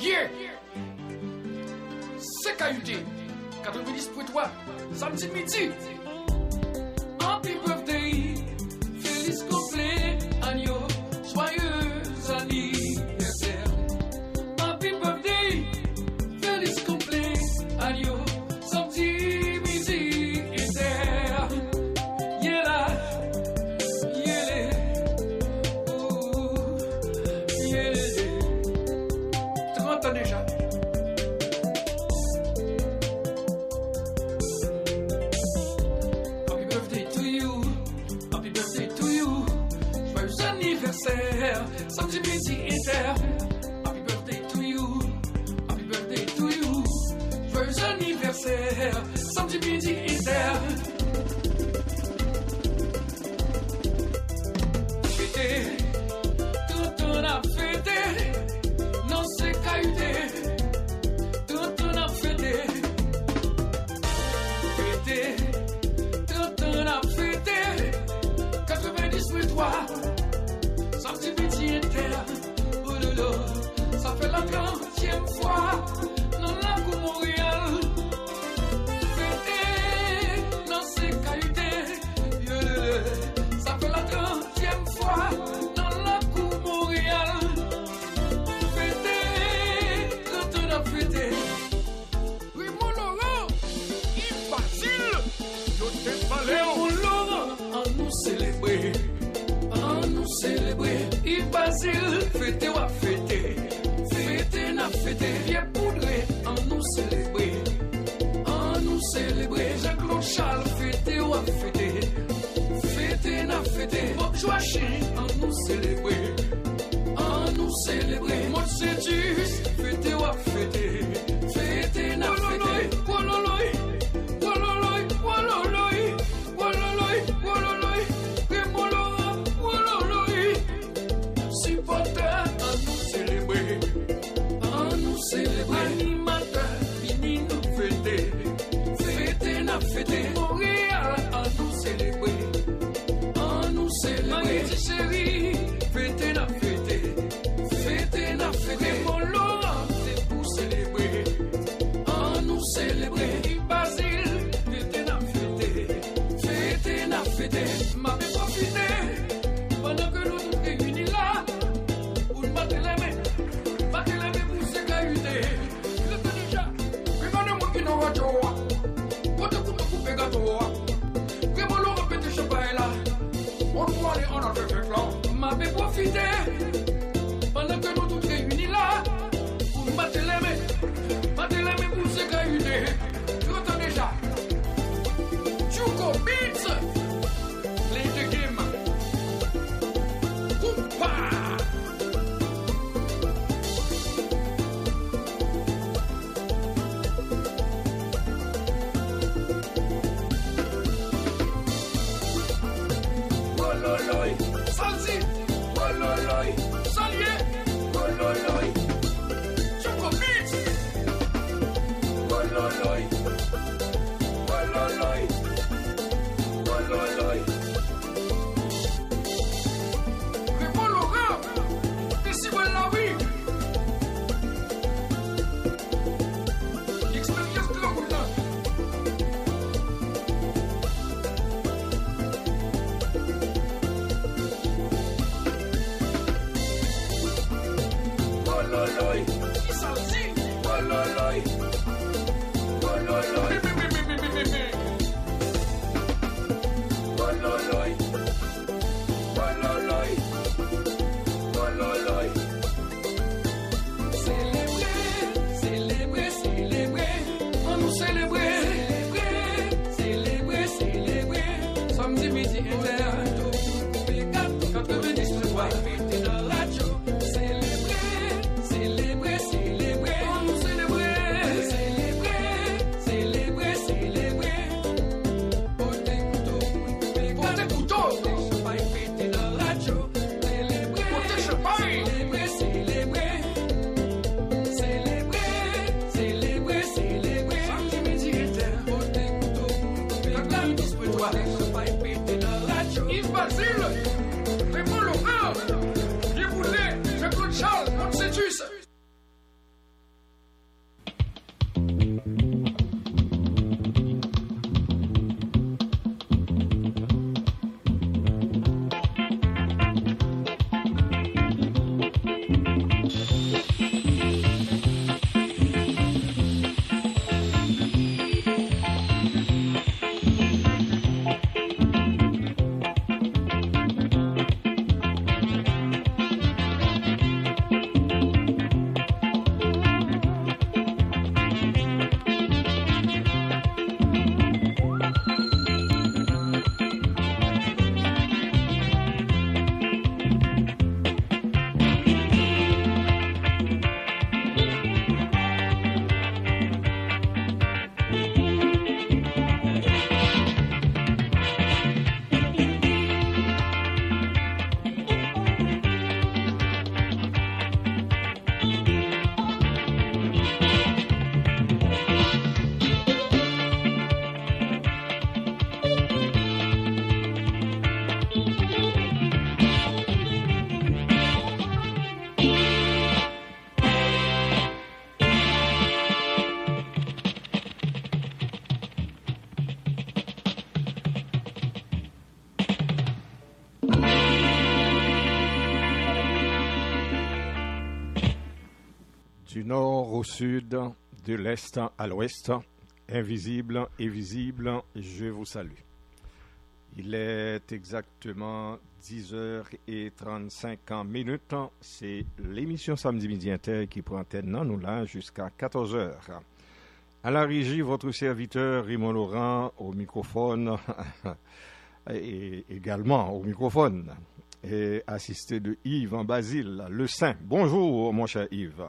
Yeah! C'est KUT 90.3 samedi midi. Happy birthday, Félix complet, agneau, joyeux anniversaire. Happy birthday, Félix complet, agneau, samedi midi inter. Yeah là, yeah, oh, yeah. Tu m'entends déjà? Samedi midi inter. Happy birthday to you. Happy birthday to you. Joyeux anniversaire. Samedi midi inter. Fêté, tout on a fêté. Non c'est KUT. Tout on a fêté. Fêté, tout on a fêté. 90.3. Samedi midi inter, oh lolo, ça fait la 30e fois, non la Coupe Montréal. Fêté, non c'est KUT, yo lolo, ça fait la 30e fois, non la Coupe Montréal. Fêté, quand on a fêté. Oui mon Laurent, il facile, yo t'es pas Léon Laurent, à nous célébrer. Nous célébrer, Yves Basile, fêter ou à fêter, fêter n'a fêté, bien poudré, en nous célébrer, Jean-Claude Charles, fêter ou à fêter, fêter n'a fêté, Bob Joachim, en nous célébrer, Maud Sédus, fêter ou à fêter, fêter n'a fêté, Wololoy, Wololoy, Wololoy, Wololoy, Wololoy. Célébrer, animateur, fini nous fêter, fêter n'a fêté, Montréal, à nous célébrer, Magnéti chérie, fêter n'a fêté, mon Laurent, c'est pour célébrer, à nous célébrer, Basile, fêter n'a fêté, m'a fait profiter, pendant que nous nous réunis là, pour nous battre les mains. M'a fait profiter pendant que nous tous réunis là pour battre les mains pour se KUT. Tu entends déjà? Chuko Beats, play the game. Coupa. Salsi, Wololoy, Salier, Wololoy, Choco Beats, Wololoy, Wololoy, Wololoy. Répond Laurent, ici voilà oui. Expérience de l'Oculta. Wololoy, Salsi, Wololoy, Wololoy, Wololoy, Wololoy, Wololoy. Célébrer, on nous célébrer, célébrer, samedi midi inter, 90.3, fêter dans la radio. Yves Basile, Raymond Laurent, Yves Boulet, Jean-Claude Charles, Maud Sédus. Du nord au sud, de l'est à l'ouest, invisible et visible, je vous salue. Il est exactement 10h35. C'est l'émission Samedi Midi Inter qui prend antenne nous là jusqu'à 14h. À la régie, votre serviteur Raymond Laurent au microphone et également au microphone et assisté de Yves en Basile, le Saint. Bonjour mon cher Yves.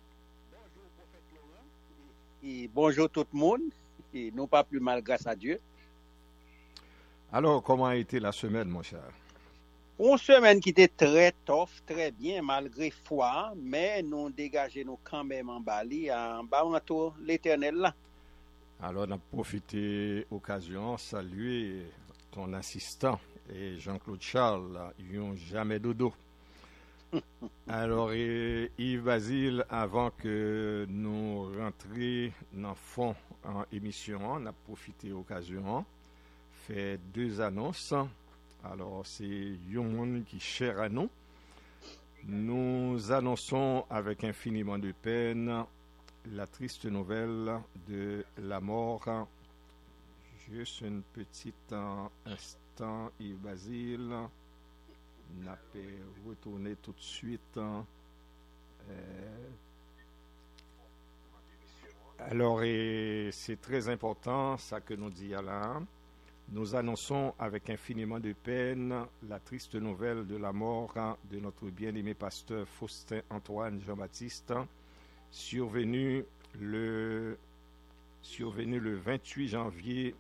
Et bonjour tout le monde, et non pas plus mal grâce à Dieu. Alors, comment a été la semaine, mon cher? Une semaine qui était très tough, très bien, malgré foi, mais nous dégageons quand même en Bali, en bas l'éternel là. Alors, on a profité occasion, saluer ton assistant et Jean-Claude Charles, ils n'ont jamais dodo. Alors, Yves Basile, avant que nous rentrions dans le fond en émission, on a profité occasion, fait deux annonces. Alors, c'est un monde qui est cher à nous. Nous annonçons avec infiniment de peine la triste nouvelle de la mort. Juste un petit instant, Yves Basile. On a pu retourner tout de suite. Alors, c'est très important, ça que nous dit Alain. Nous annonçons avec infiniment de peine la triste nouvelle de la mort de notre bien-aimé pasteur Faustin Antoine Jean-Baptiste, survenu le 28 janvier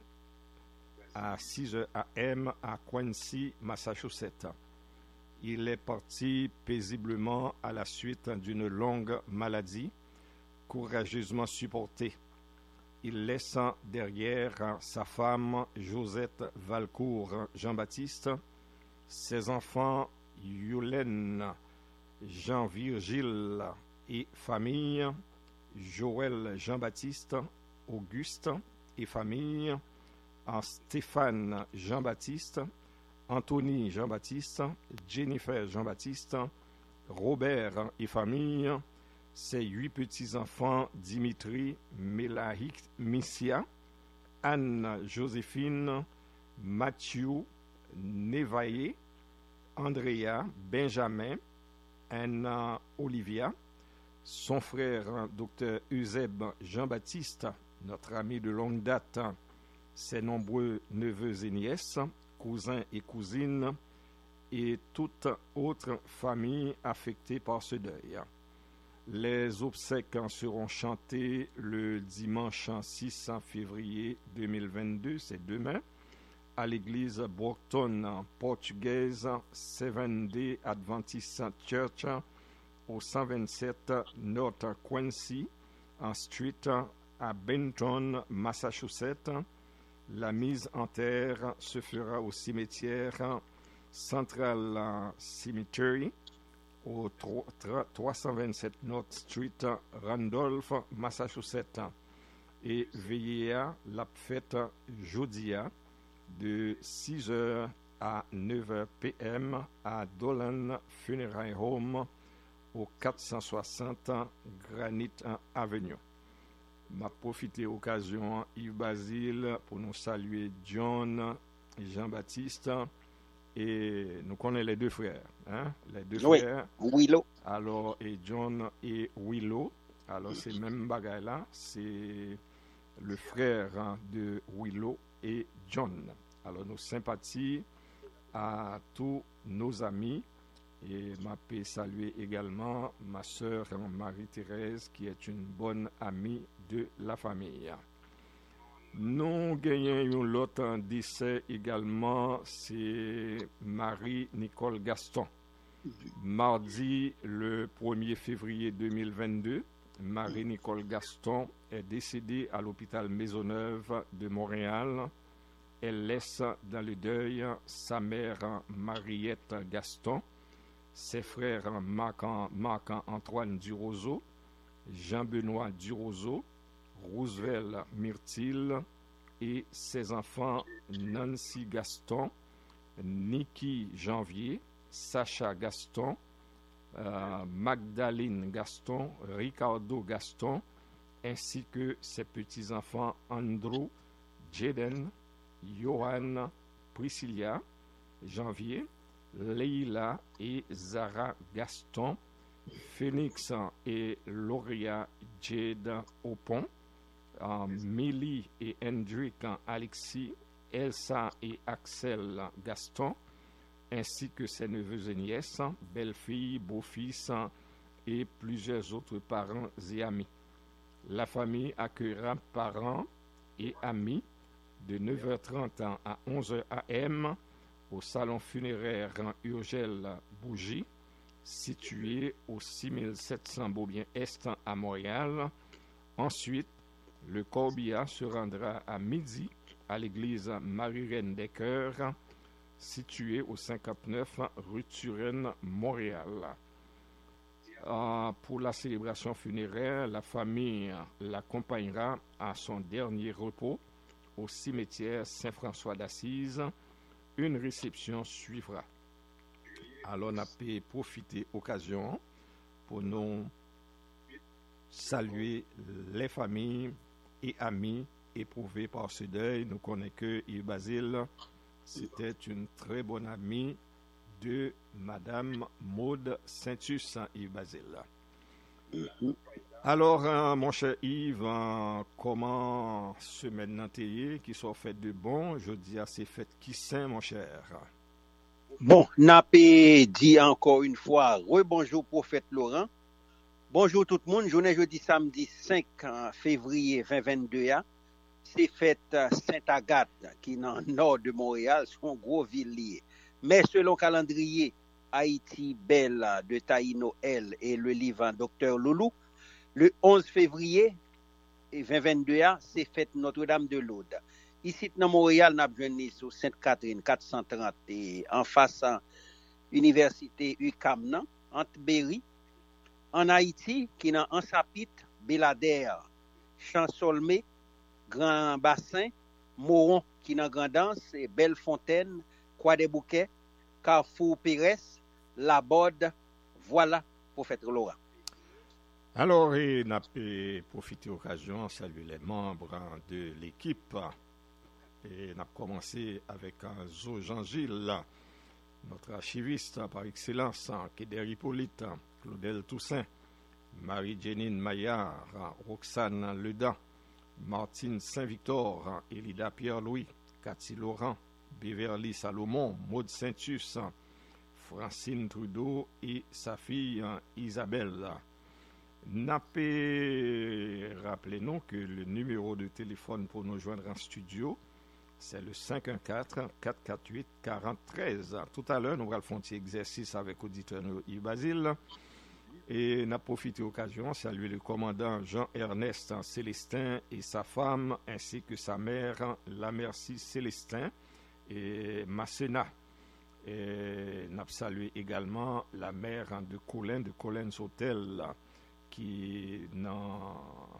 à 6h AM à Quincy, Massachusetts. Il est parti paisiblement à la suite d'une longue maladie, courageusement supportée. Il laisse derrière sa femme Josette Valcourt Jean-Baptiste, ses enfants Yolène, Jean-Virgile et famille, Joël Jean-Baptiste, Auguste et famille, Stéphane Jean-Baptiste, Anthony Jean-Baptiste, Jennifer Jean-Baptiste, Robert et famille, ses 8 petits-enfants Dimitri, Mélahik, Missia, Anne-Joséphine, Mathieu, Nevaillé, Andrea, Benjamin, Anna Olivia, son frère Dr Euseb Jean-Baptiste, notre ami de longue date, ses nombreux neveux et nièces, cousins et cousines, et toute autre famille affectée par ce deuil. Les obsèques seront chantées le dimanche 6 février 2022, c'est demain, à l'église Brockton portugaise Seventh-day Adventist Church au 127 North Quincy Street à Benton, Massachusetts. La mise en terre se fera au cimetière Central Cemetery au 327 North Street, Randolph, Massachusetts. Et veillez à la fête jeudi de 6h à 9h p.m. à Dolan Funeral Home au 460 Granite Avenue. M'a profité occasion Yves Basile pour nous saluer John et Jean-Baptiste. Et nous connaissons les deux frères, hein? Les deux frères. Willow. Alors, et John et Willow. Alors, c'est même bagaille là. C'est le frère de Willow et John. Alors, nos sympathies à tous nos amis. Et m'a pu saluer également ma sœur Marie-Thérèse, qui est une bonne amie de la famille. Nous gagnons l'autre décès également, c'est Marie-Nicole Gaston. Mardi, le 1er février 2022, Marie-Nicole Gaston est décédée à l'hôpital Maisonneuve de Montréal. Elle laisse dans le deuil sa mère Mariette Gaston, ses frères Marc-Antoine Duroseau, Jean-Benoît Duroseau, Roosevelt Myrtille et ses enfants Nancy Gaston, Niki Janvier, Sacha Gaston, Magdalene Gaston, Ricardo Gaston, ainsi que ses petits-enfants Andrew, Jaden, Johan, Priscilla, Janvier, Leila et Zara Gaston, Phoenix et Lauria Jade Opon, Millie et Hendrick Alexis, Elsa et Axel Gaston, ainsi que ses neveux et nièces, belle-filles, beaux-fils et plusieurs autres parents et amis. La famille accueillera parents et amis de 9h30 à 11h am au salon funéraire Urgel Bougie, situé au 6700 Beaubien-Est à Montréal. Ensuite, le corbillard se rendra à midi à l'église Marie-Reine des Cœurs, située au 59 rue Turenne, Montréal. Pour la célébration funéraire, la famille l'accompagnera à son dernier repos au cimetière Saint-François d'Assise. Une réception suivra. Alors, on a pu profiter de l'occasion pour nous saluer les familles et amis éprouvés par ce deuil. Nous connaissons que Yves Basile, c'était une très bonne amie de Madame Maude Saintus, Yves Basile. Alors, mon cher Yves, comment semaine n'enteye qui sont faites de bon? Je dis à ces fêtes qui saint, mon cher. Bon, n'a pas dit encore une fois, rebonjour prophète Laurent. Bonjour tout le monde, journée jeudi samedi 5 février 2022. C'est fête Sainte-Agathe qui est dans le nord de Montréal, son gros ville lié. Mais selon calendrier, Haïti Belle de Taïno L et le livre Docteur Loulou, le 11 février 2022, c'est fête Notre-Dame de Lourdes. Ici, dans Montréal, nous avons sur Sainte-Catherine 430 et en face à l'université UQAM, entre Berry. En Haïti, qui est en Sapit, Belader, Chansolmé, Grand Bassin, Moron, qui est en Grandance, et Bellefontaine, Croix-des-Bouquets, Carrefour Pérez, La Bode. Voilà, prophète Laurent. Alors, on a pu profiter de l'occasion, saluer les membres de l'équipe. Et on a commencé avec Zo Jean-Gilles, notre archiviste par excellence, Kéder Hippolyte, Claudel Toussaint, Marie-Jénine Maillard, Roxane Ledan, Martine Saint-Victor, Elida Pierre-Louis, Cathy Laurent, Beverly Salomon, Maude Saintus, Francine Trudeau et sa fille Isabelle. Rappelez-nous que le numéro de téléphone pour nous joindre en studio, c'est le 514-448-4013. Tout à l'heure, nous allons faire un petit exercice avec l'auditeur Yves Basile. Et n'a profité de l'occasion de saluer le commandant Jean-Ernest Célestin et sa femme, ainsi que sa mère, la Merci Célestin et Masséna. Et n'a salué également la mère de Collins Hôtel, qui n'a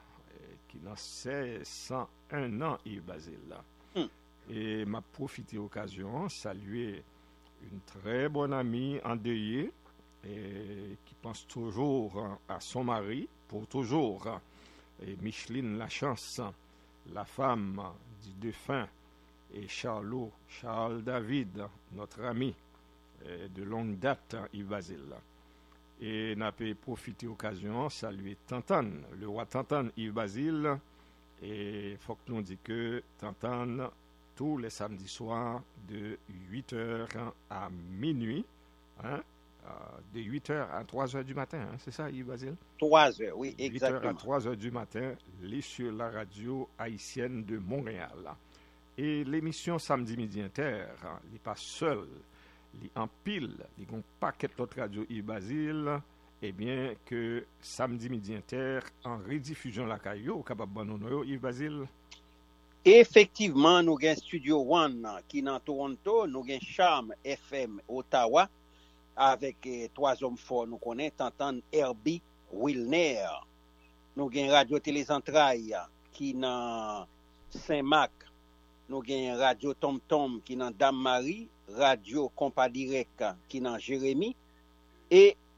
101 ans, Yves Basile. Et m'a profité de l'occasion de saluer une très bonne amie endeuillée et qui pense toujours à son mari pour toujours. Et Micheline Lachance, la femme du défunt, et Charles David, notre ami de longue date, Yves Basile. Et n'a pu profiter de l'occasion de saluer Tantane, le roi Tantane Yves Basile. Et il faut que nous disions que Tantane, tous les samedis soirs, de 8h à minuit, de 8h à 3h du matin, c'est ça Yves Basile? 3h, oui, exactement. 8h à 3h du matin, sur la radio haïtienne de Montréal. Et l'émission Samedi Midi Inter, il n'est pas seul. Il en pile, il y a un paquet d'autres radios Yves Basile, et bien que Samedi Midi Inter, en rediffusion la caillou, capable de Yves Basile. Effectivement, nous avons Studio One qui est dans Toronto, nous avons Charme FM Ottawa, avec trois hommes forts, nous connaissons, t'entends Herbie Wilner. Nous avons Radio Télécentraille qui est dans Saint-Marc, nous avons Radio Tom Tom qui est dans Dame-Marie, Radio Compas Direct qui est dans Jérémy, et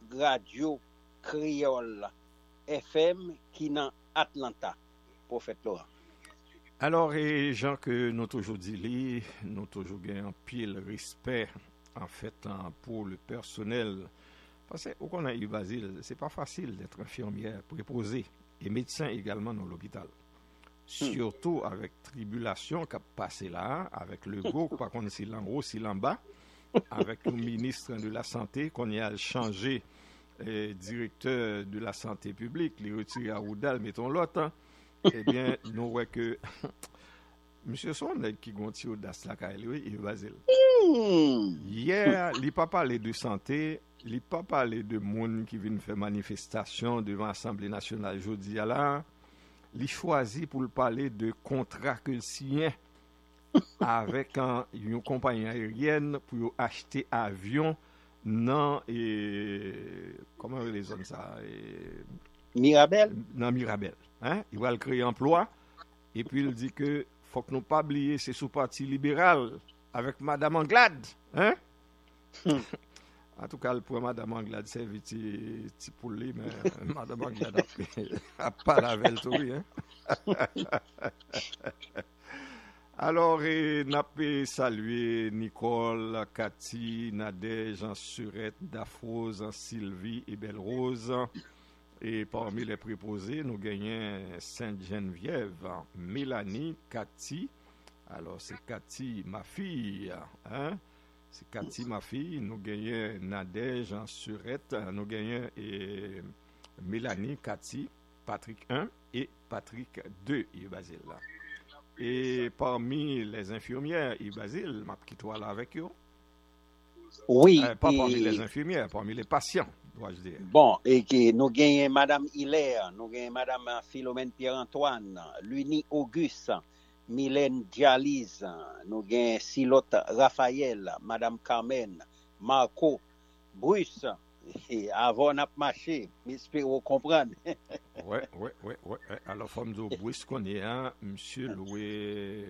Radio Créole FM qui dans Atlanta, prophète Laurent. Alors, et Jean, que nous toujours dit, nous toujours gagnons un pile respect, en fait, pour le personnel. Parce que, au qu'on a eu Basile, c'est pas facile d'être infirmière préposée et médecin également dans l'hôpital. Surtout avec tribulation qu'a passé là, avec le go, pas qu'on est si en haut, si en bas, avec le ministre de la Santé, qu'on y a changé directeur de la santé publique, les retiré à Oudal, mettons l'autre, hein. Eh bien, nous voyons que monsieur Son, qui gonti audace la Kaili, il va dire. Hier, il n'a pas parlé de santé, il n'a pas parlé de monde qui vient faire manifestation devant l'Assemblée nationale jeudi là. Il choisit pour parler de contrat que signe avec une compagnie aérienne pour acheter avion dans comment les zones ça Mirabel. Dans Mirabel. Hein? Il va le créer emploi. Et puis il dit que faut que nous pas oublier c'est sous parti libéral avec Madame Anglade. Hein? En tout cas, pour Madame Anglade, c'est vite petit poulet, mais Madame Anglade a pas la velle, oui. Hein? Alors, n'a pas salué Nicole, Cathy, Nadège, Surette, Dafrose, Sylvie et Belle Rose. Et parmi les préposés, nous gagnons Sainte-Geneviève, Mélanie, Cathy. Alors, c'est Cathy, ma fille. Hein? C'est Cathy, ma fille. Nous gagnons Nadège, Surette. Nous gagnons Mélanie, Cathy, Patrick 1 et Patrick 2, il est basé là. Et parmi les infirmières, il est basé, m'a quitté là avec eux. Oui. Pas parmi les infirmières, parmi les patients, dois-je dire. Bon, et que nous gagnons Madame Hilaire, nous gagnons Madame Philomène Pierre-Antoine, Luni Auguste, Mylène Dialyse, nous gagnons Silotte Raphaël, Madame Carmen, Marco, Bruce, et avant n'a pas marché, mais espérons comprendre. Ouais. Alors, faut me dire, Bruce connaît monsieur Loué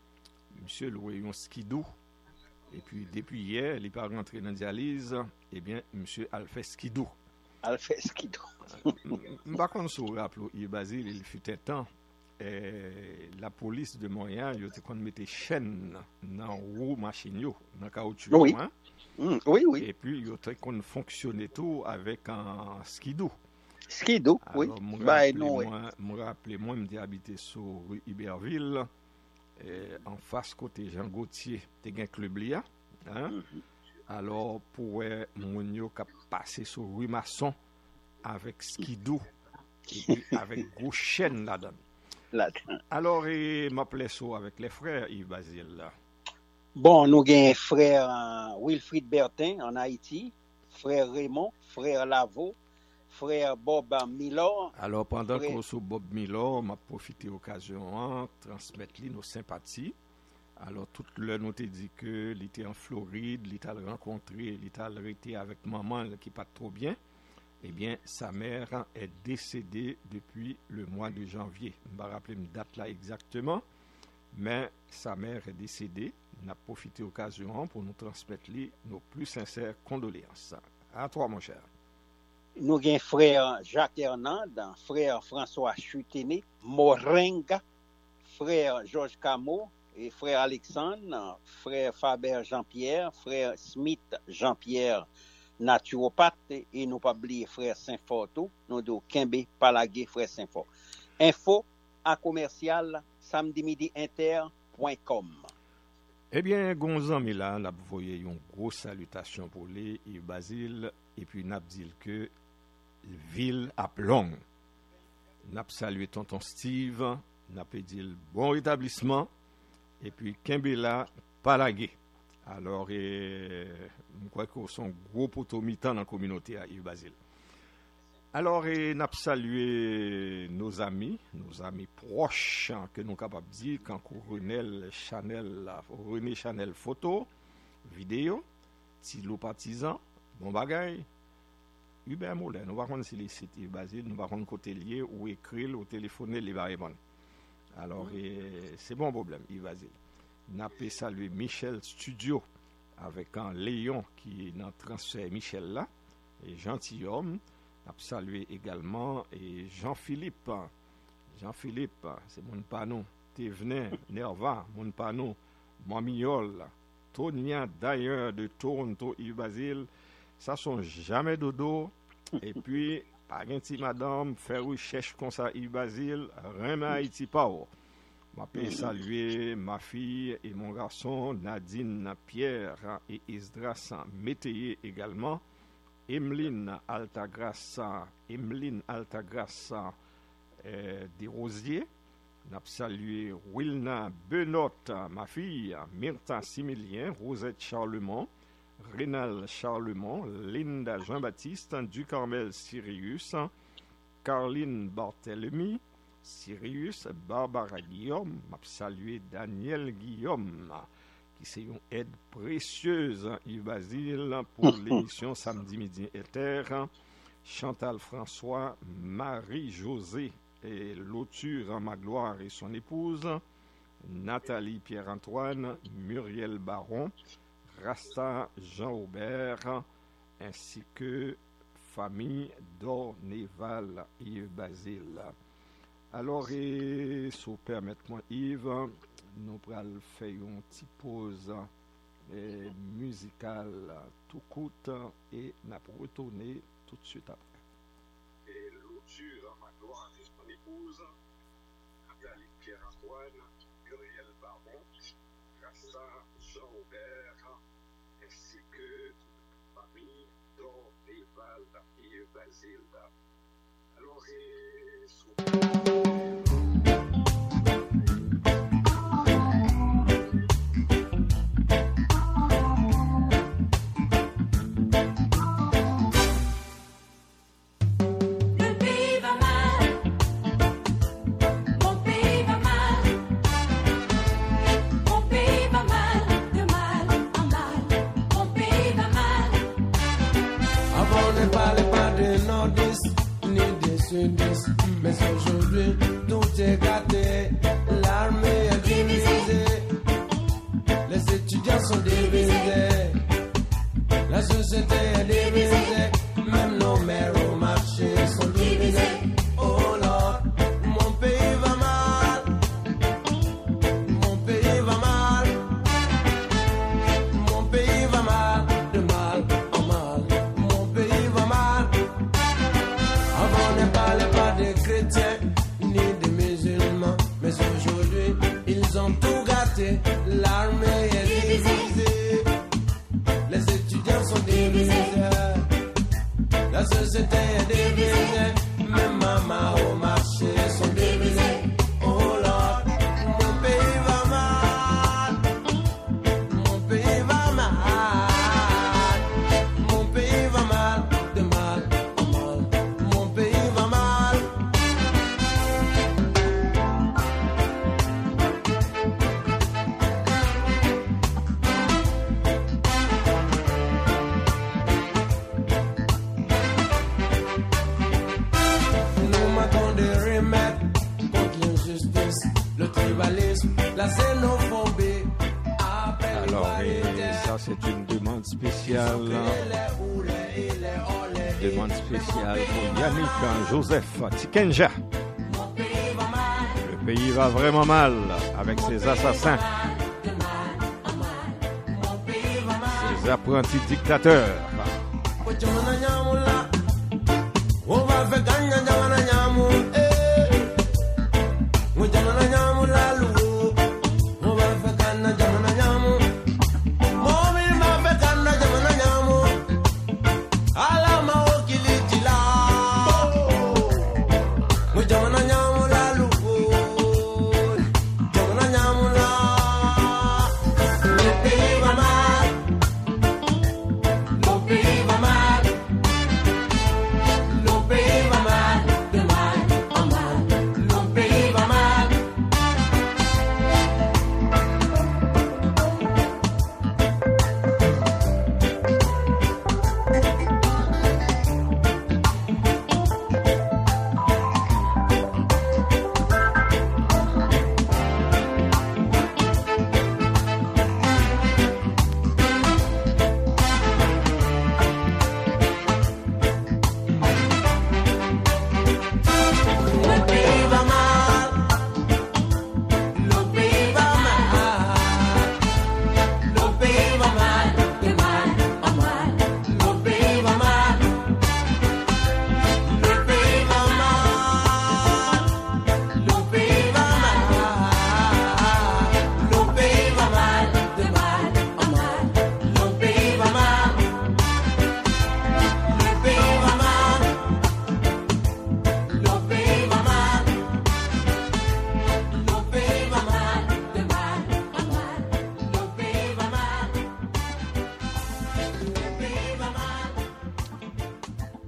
un skidoo. Et puis, depuis hier, il n'est pas rentré dans la dialyse. Eh bien, monsieur Alphée Skidoo. Alphée Skidoo. Par contre, sur le rappel, il fut un temps, la police de Montréal, il a mis des chaînes dans la roue machine, dans le caoutchouc. Oui. Hein? Oui. Et puis, il a fonctionné tout avec un skidoo. Skidoo, oui. Me rappelez, moi, je habité sur rue Iberville. En face côté Jean Gauthier, tu as un club là. Hein? Alors, pour mon yo qui passé sur rue Masson avec skidoo et puis avec gros chaîne là-dedans. Alors, il m'appelait ça avec les frères Yves Basile là. Bon, nous avons frère Wilfried Bertin en Haïti, frère Raymond, frère Lavaux, frère Bob Miller. Alors, pendant qu'on sous Bob Miller, m'a profité de l'occasion de transmettre nos sympathies. Alors, tout l'heure, nous t'ai dit que il était en Floride, il était rencontré, il était arrêté avec maman qui n'est pas trop bien. Eh bien, sa mère est décédée depuis le mois de janvier. Je ne vais pas rappeler une date là exactement, mais sa mère est décédée. On a profité de l'occasion pour nous transmettre nos plus sincères condoléances. À toi, mon cher. Nous avons frère Jacques Hernande, frère François Chutené, Moringa, frère Georges Camo, et frère Alexandre, frère Faber Jean-Pierre, frère Smith Jean-Pierre, naturopathe, et nous pas oublier frère Saint-Forto, nous de Kembe Palagué, frère Saint-Fort. Info à commercial samedi midi inter.com. Eh bien, Gonzan Mila, nous avons une grosse salutation pour lui, et Basile, et puis nous avons dit que ville à Plong. Nous avons salué tonton Steve, nous avons dit bon rétablissement, et puis Kembela Palagué. Alors, je crois que sont gros poteaux mi-temps dans la communauté à Yves Basile. Alors, nous avons salué nos amis proches, que nous sommes capables de dire, quand René Chanel photo, vidéo, Tilo Partisan, bon bagay, Hubert Moulin, nous ne savons pas si les sites Yves Basile, nous ne savons pas côté lié ou écrire ou téléphoner, les variables. Alors, c'est bon problème, Yves Basile. Nous avons salué Michel Studio avec un Léon qui est dans le transfert Michel là. et gentilhomme. On a salué également et Jean-Philippe. Jean-Philippe, c'est mon panou. Thévenin, Nerva, mon panou. Mamiol, Tonia d'ailleurs de Toronto, Yves Basile. Ça sont jamais dodo. Et puis, par exemple, madame, faire recherche comme ça, Yves Basile, Rema Haïti Pao. Je peux saluer ma fille et mon garçon, Nadine Pierre et Isdras Métayer également. Emeline Altagrassa des Rosiers. N'a salué Wilna Benot, ma fille, Myrtha Similien, Rosette Charlemont, Rénal Charlemont, Linda Jean-Baptiste, du Carmel Sirius, Caroline Barthélemy, Sirius, Barbara Guillaume, m'a salué Daniel Guillaume, qui c'est une aide précieuse, Yves Basile, pour l'émission Samedi Midi Éther, Chantal François, Marie-Josée, et Loture Magloire et son épouse, Nathalie Pierre-Antoine, Muriel Baron, Rasta Jean-Aubert, ainsi que famille d'Orneval Yves Basile. Alors, et si vous permettez-moi, Yves, nous allons faire une petite pause musicale tout coûte et nous allons retourner tout de suite après. Et Loture Magloire et son épouse, Nathalie Pierre-Antoine, Muriel Baron, Rasta Jean-Aubert, ainsi que famille d'Orneval et Basile. Alors, mais aujourd'hui tout est gâté, l'armée est divisée, les étudiants sont divisés, la société est divisée, même nos mères au marché sont divisés. Oh Lord, mon pays va mal, mon pays va mal, mon pays va mal, de mal en mal, mon pays va mal. Avant ne parlait pas des chrétiens ni des musulmans, mais aujourd'hui ils ont tout gâté. L'armée est divisée, les étudiants sont divisés, la société est divisée, même maman au marché sont divisés. Oh Lord, mon pays va mal, mon pays va mal, mon pays va mal, de mal en mal. Mon pays va mal. Nous matons des remèdes contre l'injustice, le tribalisme, la xénophobie. Alors, et ça, c'est une demande spéciale. Demande spéciale pour Yannick Joseph Tikenja. Le pays va vraiment mal avec ses assassins, ses apprentis dictateurs.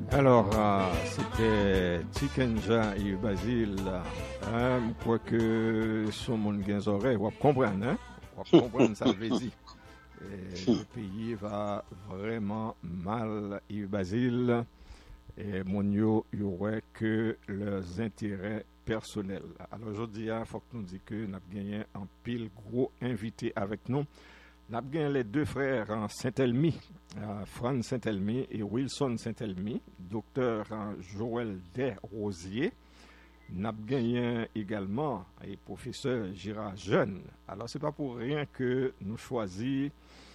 Alors, c'était Tikenja et Basile. Je crois que son monde gagne oreilles. Vous comprenez, hein? Vous comprenez ça veut dire. Le pays va vraiment mal, Yves Basile. Et mon yo, il y aurait que leurs intérêts personnels. Alors aujourd'hui, il faut que nous disions que nous avons gagné un pile gros invité avec nous. Nous avons gagné les deux frères en Saint-Elmy, Franz Saint-Elmy et Wilson Saint-Elmy, docteur Joël Desrosiers. Nous avons gagné également le professeur Gérard Jeune. Alors, ce n'est pas pour rien que nous choisissons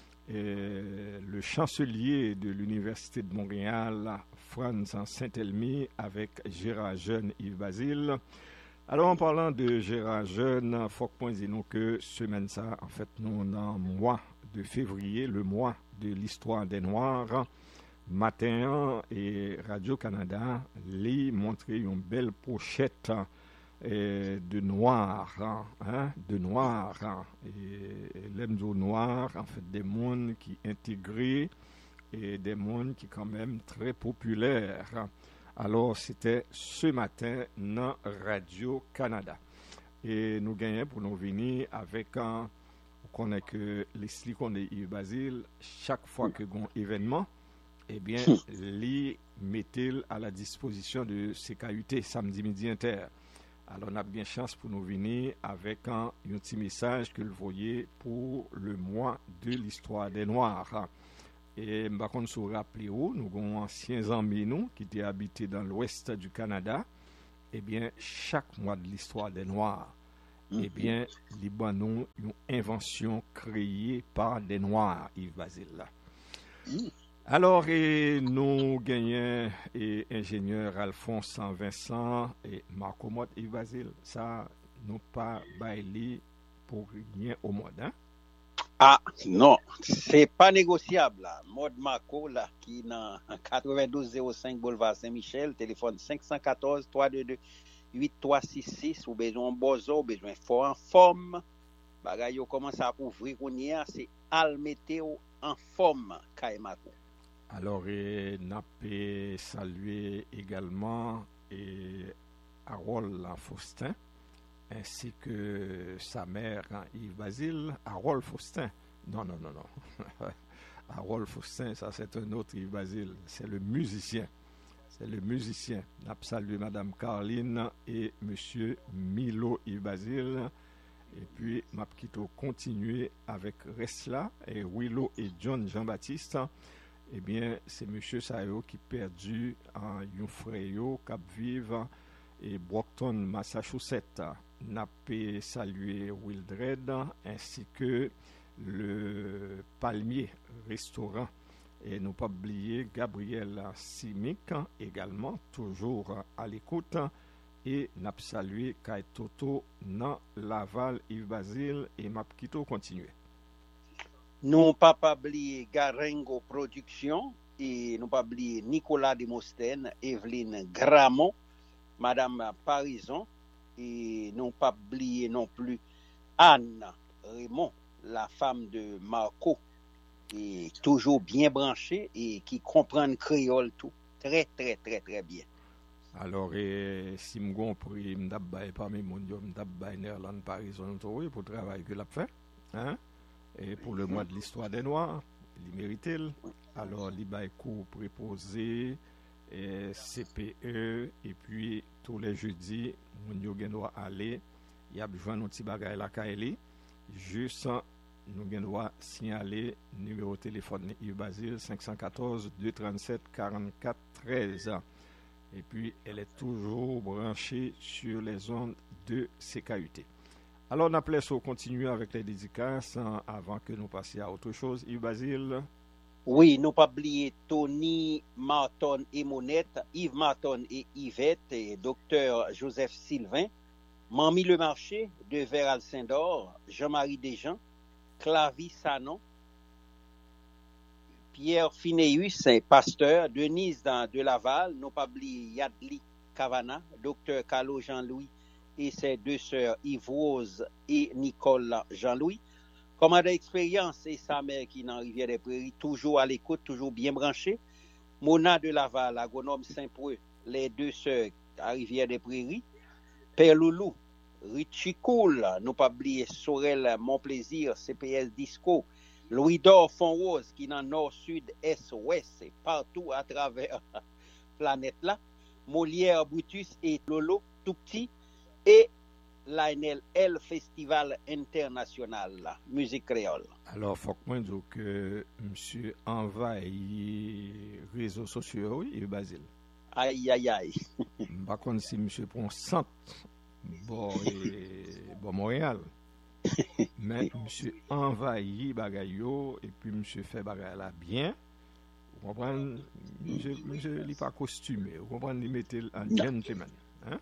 le chancelier de l'Université de Montréal, Franz Saint-Elmy, avec Gérard Jeune Yves Basile. Alors, en parlant de Gérard Jeune, il faut que nous disions que semaine ça, en fait, nous, dans le mois de février, le mois de l'histoire des Noirs, Matin et Radio-Canada, les montrer une belle pochette de noirs, de noirs, et l'emzo noir, en fait, des mondes qui intégrés et des mondes qui quand même très populaires. Alors, c'était ce matin dans Radio-Canada. Et nous gagnons pour nous venir avec un, on connaît que les slicons de Yves Basile, chaque fois que un événement, eh bien, les met-il à la disposition de CKUT, samedi midi inter. Alors, on a bien chance pour nous venir avec un petit message que vous voyez pour le mois de l'histoire des Noirs. Et par contre, si vous rappelez, nous avons anciens amis nous qui étaient habités dans l'ouest du Canada. Eh bien, chaque mois de l'histoire des Noirs, eh bien, Libanon, une invention créée par des Noirs, Yves Basile. Alors, nous gagnons ingénieur Alphonse Vincent et Marco Mott Yves Basile. Ça, nous pas baillé pour rien au mode, hein? Ah, non, c'est pas négociable, là. Mode Marco, là, qui est dans 9205 Boulevard Saint-Michel, téléphone 514-322-8366, ou besoin bozo, besoin fort en forme. Bagay yo commence à ouvrir, c'est al météo en forme, Kaimako. Alors, n'a pas salué également Harold Faustin, ainsi que sa mère, Yves Basile. Harold Faustin, non. Harold Faustin, ça c'est un autre Yves Basile, c'est le musicien. N'a pas salué Madame Caroline et Monsieur Milo Yves Basile. Et puis, m'a quitté continuer avec Resla et Willow et John Jean-Baptiste. Eh bien, c'est M. Sayo qui perdu en un frère qui vivent et Brockton, Massachusetts. N'a pas salué Wildred ainsi que le Palmier Restaurant. Et nous pas oublier Gabriel Simic également, toujours à l'écoute. Et n'a pas salué Kai Toto dans Laval, Yves Basile et Mapkito continuer. Nous pas oublier Garengo Production et nous pas oublier Nicolas Demostène, Evelyne Gramont, Madame Parison et nous pas oublier non plus Anne Raymond, la femme de Marco, et toujours bien branchée et qui comprend le créole tout très bien. Alors, si je compris, je vais parmi mon Dieu, je vais Néerlande, Paris, pour le travail que l'a fait. Hein? Et pour le mois de l'histoire des Noirs, il mérite. Alors, il va cours préposé, CPE, et puis tous les jeudis, mon Dieu doit aller. Il y a besoin de petit bagage la Kaeli. Juste, nous devons signaler numéro de téléphone Yves Basile 514-237-44-13. Et puis, elle est toujours branchée sur les ondes de CKUT. Alors, on a plaisir de continuer avec les dédicaces avant que nous passions à autre chose. Yves Basile. Oui, nous pas oublier Tony, Marton et Monette, Yves Marton et Yvette, et Dr Joseph Sylvain, Mamie Le Marché, de Vers Saint-Dor, Jean-Marie Desjans, Clavis Sanon, Pierre Fineus, pasteur, Denise de Laval, nous pas oublier Yadli Cavana, Dr Carlo Jean-Louis et ses deux sœurs Yves-Rose et Nicole Jean-Louis. Commandant Expérience et sa mère qui est dans Rivière des Prairies, toujours à l'écoute, toujours bien branché. Mona de Laval, agronome Saint-Preux, les deux sœurs à Rivière-des-Prairies, Père Loulou, Richie Cool, nous pas oublier Sorel Mon Plaisir, CPS Disco, Louis d'Or Font-Rose qui dans nord, sud, est, ouest, partout à travers la planète là, Molière, Brutus et Lolo, tout petit, et l'ANL Festival International, là, musique créole. Alors, faut que moi dise que monsieur envahit réseaux sociaux et Basile. Aïe, aïe, aïe. Par contre, si monsieur prend centre, bon Montréal, mais monsieur envahit bagayo et puis monsieur fait bagay là bien. Vous comprenez? Monsieur n'est pas costumé. Vous comprenez? Il mettait un gentleman. Hein?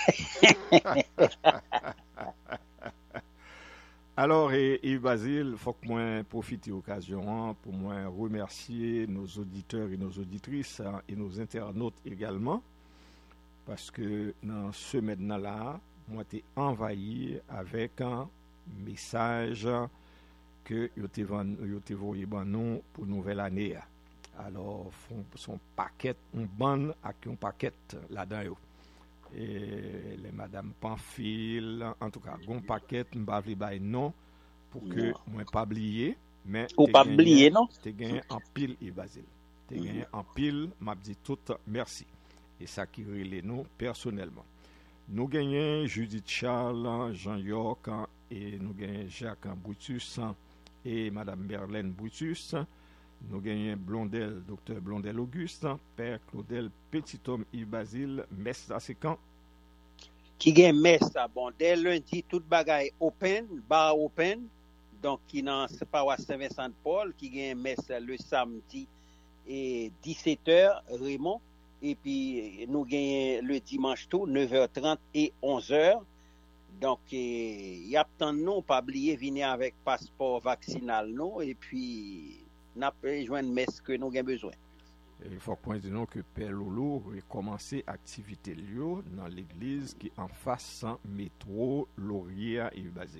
Alors, Yves Basile, il faut que moi profite de l'occasion pour moi remercier nos auditeurs et nos auditrices et nos internautes également. Parce que dans ce maintenant-là, moi, t'ai envahi avec un message que yo te voyé nous pour nouvelle année. Alors, son paquet, on bonne avec un paquet là-dedans. Et les madame Pamphile, en tout cas, un paquet, je ne vais pas non pour que moi pas oublier, mais ou pas oublier non. Tu gagné en pile et Basile. Tu gagné en pile, m'a dit tout merci. Et ça qui relève nous personnellement. Nous gagnons Judith Charles, Jean-York et nous gagnons Jacques Brutus et Madame Berlène Brutus. Nous gagnons Blondel, Docteur Blondel Auguste, Père Claudel Petit-Homme Yves Basile, Messe à Sécan. Qui gagne Messe, bon, dès lundi, tout bagaille open, bar open, donc qui dans ce paroisse Saint-Vincent-de-Paul, qui gagne Messe le samedi et 17h, Raymond. Et puis, nous gagnons le dimanche tout, 9h30 et 11h. Donc, il y a tant de nous, pas oublier, venir avec passeport vaccinal, non, et puis, n'a pas joindre messe que nous avons besoin. Il faut pointer que Père Lolo a commencé l'activité dans l'église qui est en face métro Laurier et Basile.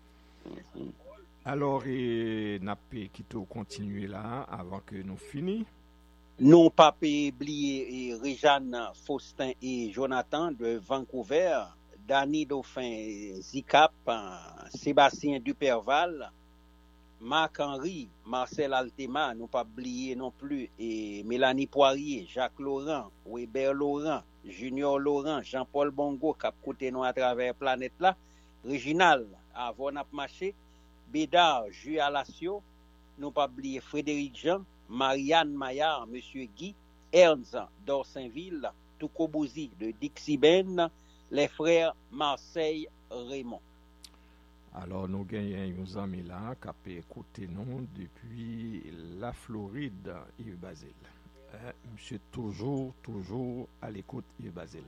Alors, n'a pas quitté continuer là avant que nous finissions. Non pas oublier Réjeanne Faustin et Jonathan de Vancouver, Danny Dauphin Zicap, Sébastien Duperval, Marc-Henri, Marcel Altema, nous pas oublier non plus, et Mélanie Poirier, Jacques Laurent, Weber Laurent, Junior Laurent, Jean-Paul Bongo, qui a côté nous à travers planète là, Réginal, avant n'a marché, Bédard, Jules Alassio, nous pas oublier Frédéric Jean, Marianne Maillard, Monsieur Guy, Ernst d'Orsainville, Toukobouzi de Dixie-Ben, les frères Marseille Raymond. Alors, nous gagnons nos amis là qui ont écouté nous depuis la Floride, Yves Basile. Monsieur toujours à l'écoute, Yves Basile.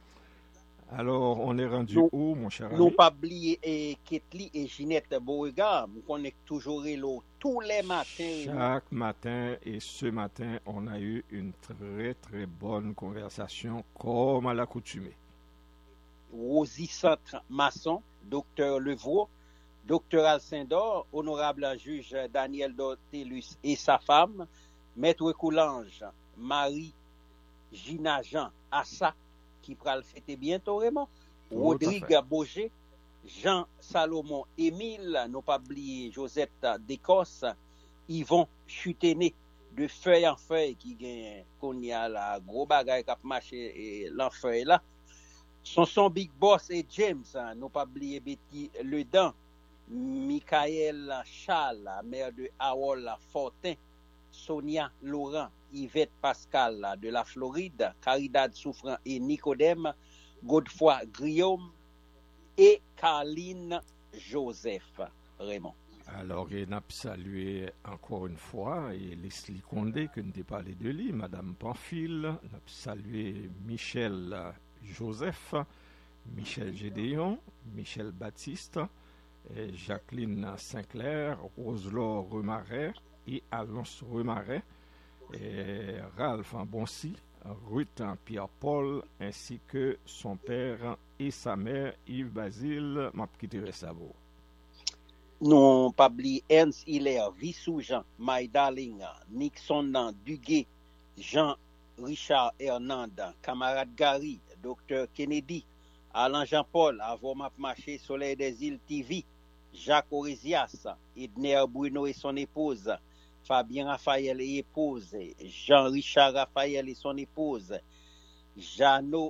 Alors, on est rendu où, mon cher ami? Nous pas oublier Ketli et Ginette Beauregard, nous connaissons toujours l'eau tous les matins. Chaque matin, et ce matin, on a eu une très très bonne conversation, comme à l'accoutumée. Rosie Centre Masson, docteur Levaux, docteur Alcindor, honorable juge Daniel Dortelus et sa femme, maître Coulange, Marie Gina Jean Assa, qui pral fêter bientôt Raymond, Rodrigue Boger, Jean Salomon Émile, non pas oublier Josette Descosses, Yvon Chutené, de feuille en feuille, qui gagne, qu'on y a la gros bagaille qui a marché et l'enfeuille là. Son Big Boss et James, non pas oublier Betty Ledan, Michael Charles, mère de Harold Fortin, Sonia Laurent, Yvette Pascal de la Floride, Caridad Souffrant et Nicodème, Godefroy Guillaume et Carline Joseph Raymond. Alors, il a salué encore une fois et Leslie Condé, que nous avons parlé de lui, Madame Pamphile, il a salué Michel Joseph, Michel Gédéon, Michel Baptiste, Jacqueline Sinclair, Roselore Remaret et Alonce Remaret, et Ralph Boncy, Ruth Pierre-Paul, ainsi que son père et sa mère Yves Basile, m'a quitté Savo. Non, pas oublier Ernst Hiller, Vissou Jean, My Darling, Nixon Duguay, Jean-Richard Hernande, camarade Gary, Dr. Kennedy, Alain Jean-Paul, Avant Map Marché, Soleil des Îles TV, Jacques Orésias, Edner Bruno et son épouse, Fabien Raphaël et épouse, Jean-Richard Raphaël et son épouse, Jeannot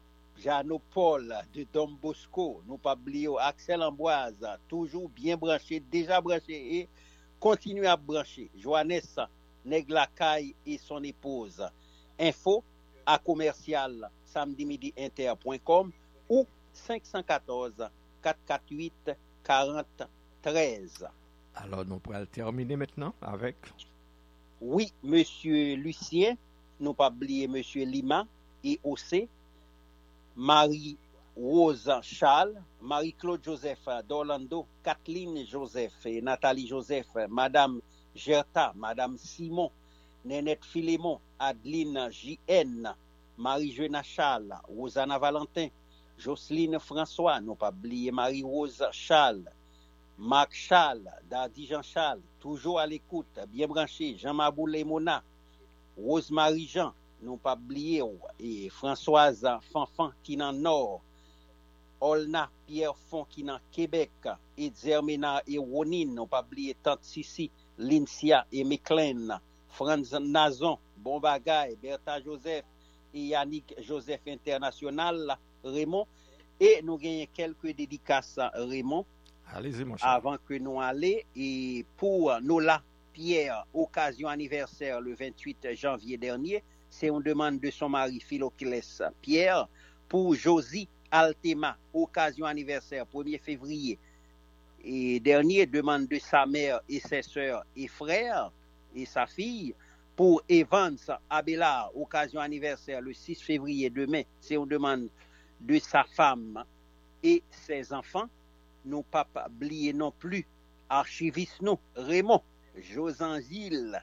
Paul de Dom Bosco, nous pas oublier Axel Amboise, toujours bien branché, déjà branché et continue à brancher. Johannes Neglacaille et son épouse. Info à commercial samedi midi inter.com ou 514 448 40 13. Alors, nous pourrons terminer maintenant avec. Oui, monsieur Lucien, nous pas oublier monsieur Lima et OC, Marie-Rose Charles, Marie-Claude Joseph d'Orlando, Kathleen Joseph et Nathalie Joseph, Madame Gerta, Madame Simon, Nénette Philémon, Adeline J.N., Marie-Jeuna Charles, Rosanna Valentin, Jocelyne François, non pas oublier Marie-Rose Charles, Marc Charles, Dardy Jean-Charles, toujours à l'écoute, bien branché, Jean-Mabou Lemona, Rose-Marie Jean, non pas oublier, et Françoise Fanfan qui dans Nord, Olna Pierre Font qui dans Québec, et Zermina et Ronine, non pas oublier Tante Sissi, Lincia et McLean, Franz Nazon, Bon Bagay, Bertha Joseph et Yannick Joseph International, Raymond, et nous gagnons quelques dédicaces Raymond. Allez-y, mon cher. Avant que nous allions, et pour Nola Pierre, occasion anniversaire le 28 janvier dernier, c'est une demande de son mari Philoclès Pierre. Pour Josie Altema, occasion anniversaire 1er février et dernier, demande de sa mère et ses sœurs et frères et sa fille. Pour Evans Abelard, occasion anniversaire le 6 février demain, c'est une demande de sa femme et ses enfants. Nous pas oublier non plus archiviste nous Raymond Josan-Gilles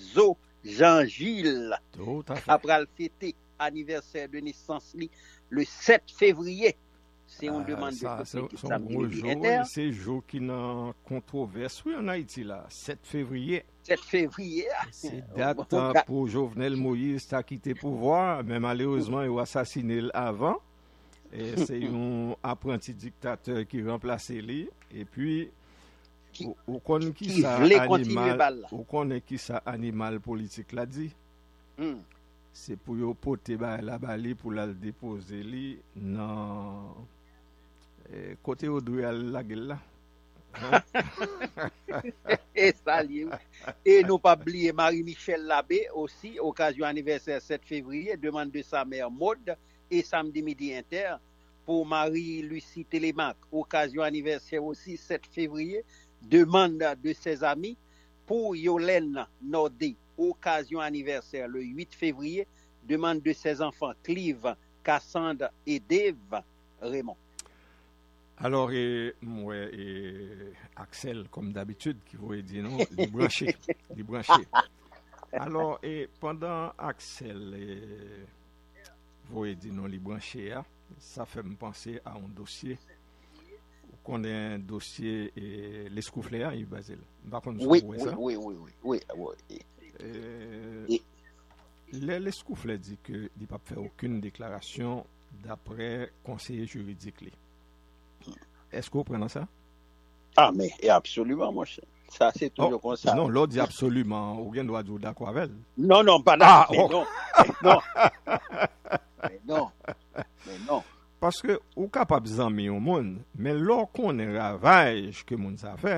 Jean-Gilles après le fêter anniversaire de naissance le 7 février. C'est une demande de samedi. C'est jour qui n'a controverse oui en Haïti là, 7 février. 7 février. C'est date pour Jovenel Moïse qui a quitté le pouvoir, mais malheureusement il a assassiné avant. Et c'est un apprenti dictateur qui remplaçait lui. Et puis, on connaît qui ça animal politique l'a dit. C'est pour yo porter la balle pour la déposer lui dans côté Audrey la gueule là. Et salut. Et nous pas oublier Marie-Michel Labbé aussi, occasion anniversaire 7 février, demande de sa mère Maude. Et samedi midi inter pour Marie-Lucie Télémac, occasion anniversaire aussi 7 février, demande de ses amis. Pour Yolène Nordé, occasion anniversaire le 8 février, demande de ses enfants Clive, Cassandre et Dave Raymond. Alors, moi et Axel, comme d'habitude, qui vous dit non, les brancher. Alors, et pendant Axel vous dit non les branchés, ça fait me penser à un dossier. Qu'on a un dossier les Scoufléa, Yves Basile. Oui. Les Scoufléa dit que il ne peut pas faire aucune déclaration d'après conseiller juridique. Est-ce que vous prenez ça? Ah, mais absolument, mon cher. Ça, c'est toujours comme ça. Non, l'autre dit absolument. Ou bien doit dire d'accord avec elle. Non, pas d'accord. Mais non. Parce que ou capable d'amener au monde, mais lorsqu'on est ravage que monde ça fait,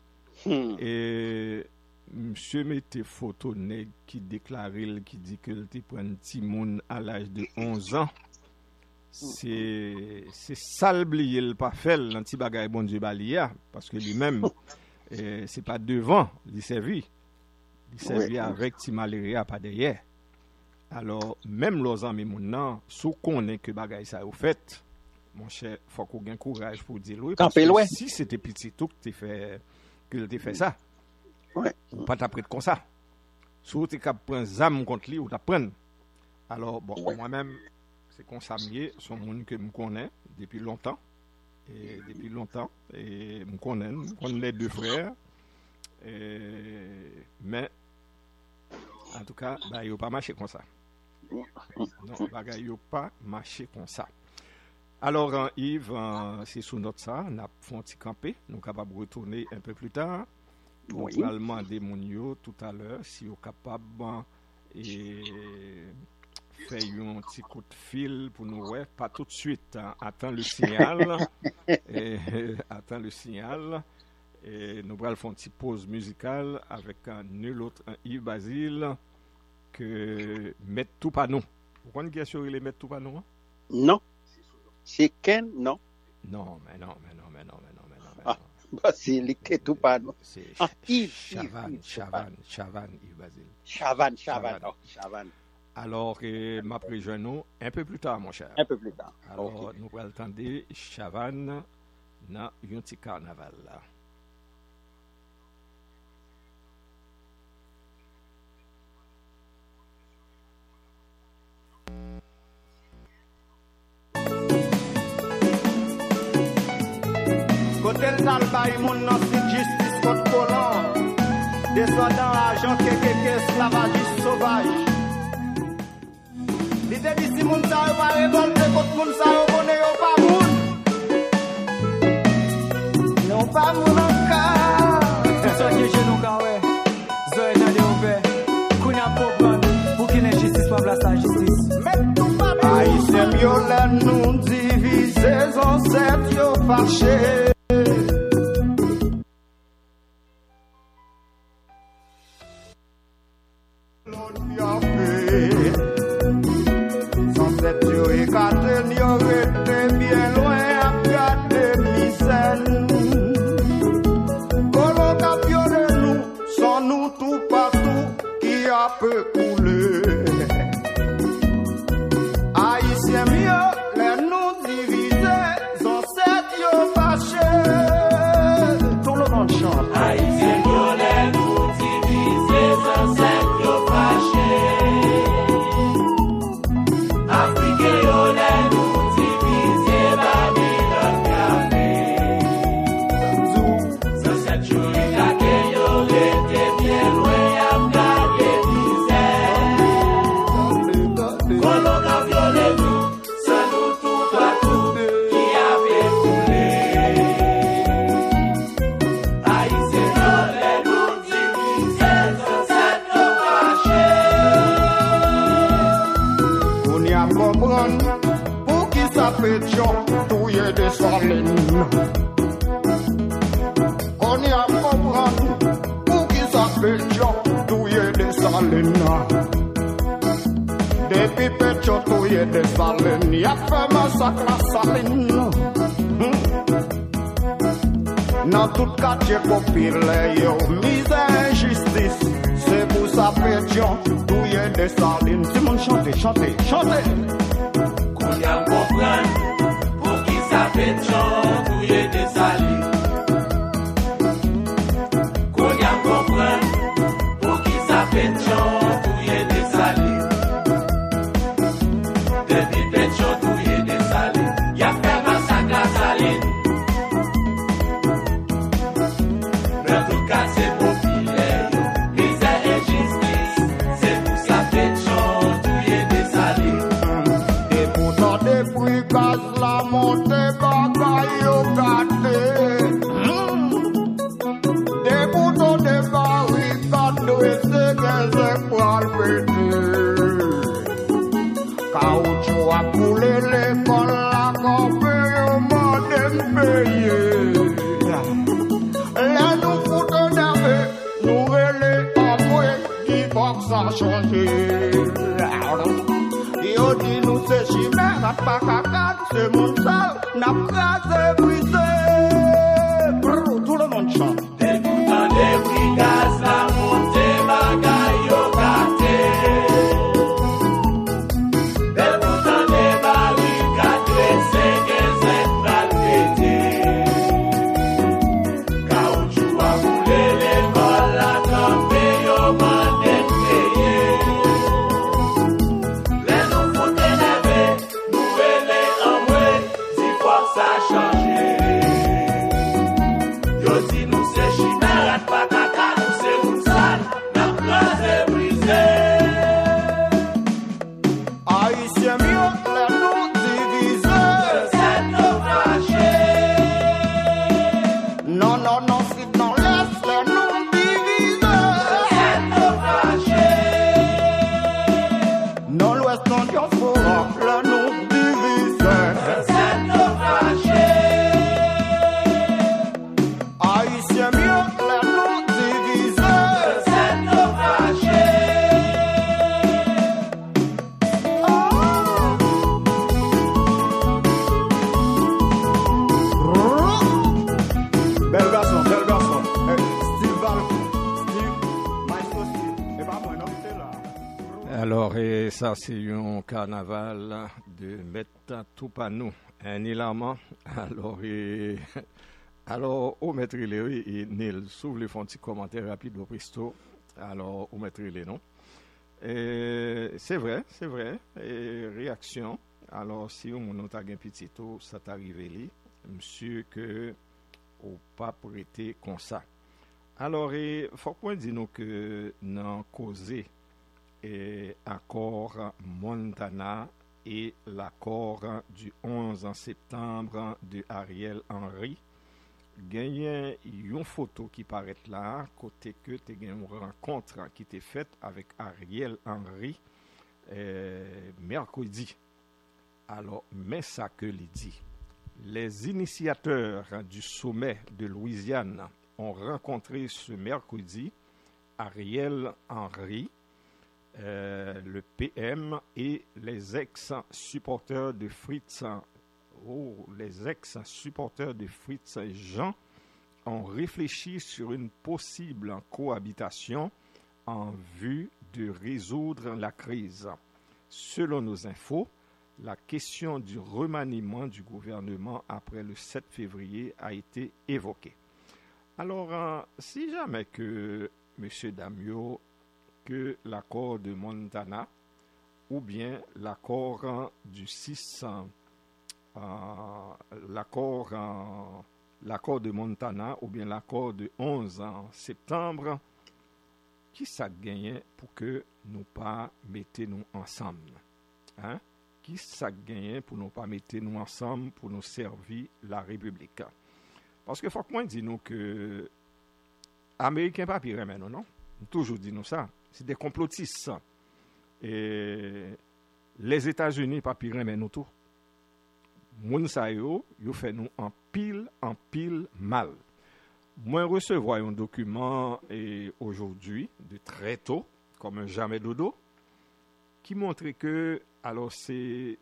et monsieur mettait photo nèg qui déclarait qui dit que il prend un petit monde à l'âge de 11 ans. C'est salblier le pas fait l'anti bagaille bon Dieu balia parce que lui-même c'est pas devant, il servi avec ti malaria pas derrière. Alors même los amis moun nan sou connaît que bagaille ça au fait mon cher faut qu'on gain courage pour dire oui parce que si c'était petit tout que tu fait ça pas t'apprendre comme ça sou tu cap prendre zam contre lui ou t'apprendre alors bon moi-même c'est qu'on s'amie son monde que me connaît depuis longtemps et me connaît les deux frères mais En tout cas, bah, yo pas marché comme ça. Non, bagay yo pas marché comme ça. Alors, Yves, c'est sous notre ça, on a fait un petit campé, nous sommes capables de retourner un peu plus tard. On va demander mon yo tout à l'heure si vous capable et faire un petit coup de fil pour nous ouais, pas tout de suite, hein. Attends le signal. Attends le signal. Et nous allons faire une petite pause musicale avec nul autre, Yves Basile, que Mettre tout pas nous. Vous connaissez qui est sur les Mettre tout pas nous? Non. C'est Ken, non? Non, mais non. Ah, bah c'est les tout pas non. C'est Yves Chavan, Yves Basile. Chavan. Alors, m'a rejoint nous un peu plus tard, mon cher. Un peu plus tard. Alors, nous allons attendre Chavan dans un petit carnaval là. Côté le salbay, mon nom c'est justice contre colon. Descendant agent KKK, esclavagiste sauvage. L'idée d'ici, moun sa yo pa révolter contre moun sa yo bonne yo pas moun. Non pas moun encore. C'est ça qui est chez nous quand ouais. Zoé n'a pas ouvert. Kounya comprendre pour qu'il y ait justice pour place la justice. Mais tout pas bien. Haïtien violent nous diviser, ancêtres yo fâchés. Peut couler. Haïtien mieux, les nous diviser, ancêtres yo fâchés. Tout le monde chante. Haïtien mieux, les nous diviser, ancêtres yo fâchés. Africains yo, les nous diviser, Babylone café. Ancêtres yo, éclatés yo, l'été bien loin. Pour qui ça fait tout y est des salines. On y a comprendre pour qui ça fait tout y est des salines. Depuis pécho tout y est des salines. Y a fait massacre la saline. Dans tout quartier populaire, yo, misère injustice. C'est pour ça pécho tout y est des salines. Si mon chante. Qu'on y a comprendre pour qui ça fait tout y est des salines. Qu'on y a comprendre pour qui ça fait tout y est des salines. Depuis pécho tout y est des salines. Y a fait massacre la saline. Dans tout cas c'est populaire. Misère et justice. C'est pour ça fait tout y est des salines. Et pourtant depuis gaz la montée bagaille yo gâté. Des boutons de barricades et c'est qu'elles pour le péter. Caoutchouc a coulé l'école, la campagne m'a dépayé. Là nous foutons d'arrêt, nous relais en moins qui va ça changer. Yo dit nous c'est chimère, pas caca, c'est mon sale, n'a crasé brisé. Tout le monde chante. Des boutons de brigades, la montée bagaille yo gâté. Des boutons de barricades, dressés, qu'elles pral pété. Caoutchouc a coulé l'école, la campé yo mandé payer. Les nous foutons lever, nous relais en moins, si faut ça changer. Alors, et ça, c'est un carnaval de mettre tout à nous, un élément. Alors, au maître Léry et Neil, s'ouvre le font petit commentaire rapide au presto. Alors, au maître Léry, non? C'est vrai. Et réaction. Alors, si on a un petit tout, ça t'arrive là, monsieur, que au pas prêté comme ça. Alors, il faut qu'on dise nous que dans causé et accord Montana et l'accord du 11 septembre de Ariel Henry, gagné une photo qui paraît là, côté que tu as une rencontre qui était faite avec Ariel Henry mercredi. Alors, mais ça que l'il dit, les initiateurs du sommet de Louisiane ont rencontré ce mercredi Ariel Henry, le PM et les ex-supporters de Fritz. Les ex-supporters de Fritz Jean ont réfléchi sur une possible cohabitation en vue de résoudre la crise. Selon nos infos, la question du remaniement du gouvernement après le 7 février a été évoquée. Alors, si jamais que M. Damio, que l'accord de Montana ou bien l'accord du 6, l'accord de Montana ou bien l'accord de 11 septembre, qui ça gagne pour que nous pas mettons nous ensemble? Hein? Qui ça gagne pour nous pas mettre nous ensemble pour nous servir la République? Parce que faut que moi dis nous que Américains pas pire maintenant, non? Toujours dit nous ça. C'est des complotistes. Et les États-Unis pas pire maintenant tout. Moun sa yo fait nous en pile mal. Moi recevoir un document aujourd'hui de très tôt comme un jamais dodo qui montre que alors c'est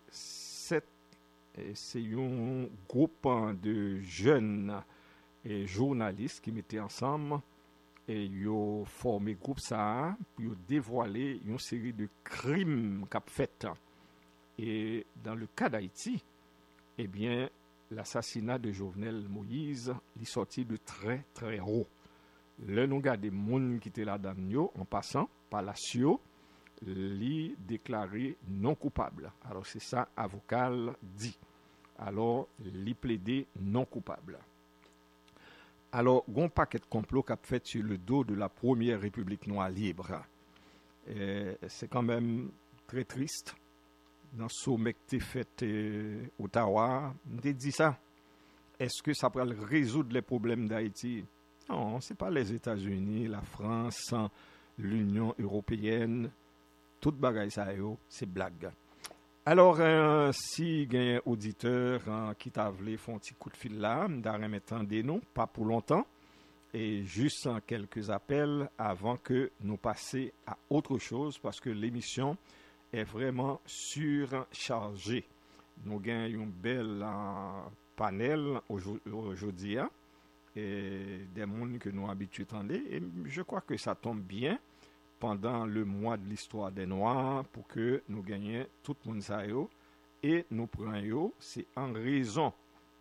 un groupe de jeunes et journalistes qui mettaient ensemble et ils ont formé groupe ça pour dévoiler une série de crimes qu'a fait. Et dans le cas d'Haïti, eh bien l'assassinat de Jovenel Moïse est sorti de très très haut. Le nous gars des monde qui étaient là-dedans en passant par la CIO li déclaré non coupable. Alors c'est ça avocat dit. Alors li plaidé non coupable. Alors gon paquet de complot qu'a fait sur le dos de la première République noire libre. C'est quand même très triste. Dans ce sommet qui fait Ottawa, on dit ça. Est-ce que ça peut résoudre les problèmes d'Haïti? Non, c'est pas les États-Unis, la France, l'Union européenne. Toute bagaille ça yo, c'est blague. Alors si gagne auditeur qui t'a voulu font petit coup de fil là, d'arrêt mettant des noms, pas pour longtemps et juste quelques appels avant que nous passions à autre chose parce que l'émission est vraiment surchargée. Nous gagnons un bel panel aujourd'hui et des mondes que nous habitués à entendre et je crois que ça tombe bien pendant le mois de l'histoire des Noirs pour que nous gagnions tout le monde ça et nous prenions, c'est en raison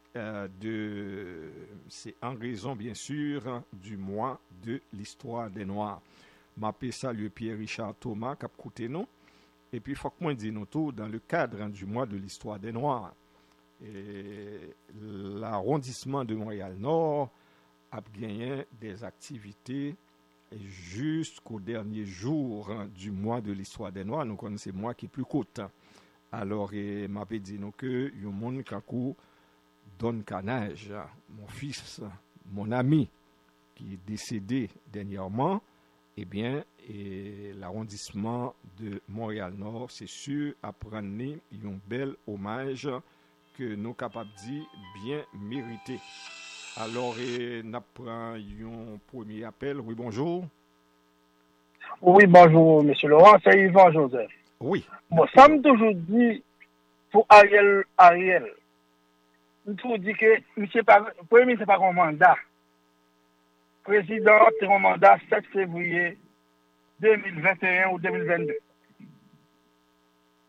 bien sûr du mois de l'histoire des Noirs. M'appelle ça le Pierre-Richard Thomas qui a écouté nous et puis il faut que moi dise nous tout dans le cadre du mois de l'histoire des Noirs. Et l'arrondissement de Montréal-Nord a gagné des activités jusqu'au dernier jour du mois de l'histoire des Noirs. Nous connaissons le mois qui est plus court. Alors, il m'a dit que il y a un monde qui donne canage. Mon fils, mon ami, qui est décédé dernièrement, eh bien, et l'arrondissement de Montréal-Nord, c'est sûr, à prendre un bel hommage que nous sommes capables de dire bien mérité. Alors, nous prenons un premier appel. Oui, bonjour. Oui, bonjour, M. Laurent. C'est Yvan Joseph. Oui. Bon, ça me toujours dit pour Ariel. Je toujours dit que le premier ministre n'est pas un mandat. Le président est un mandat 7 février 2021 ou 2022.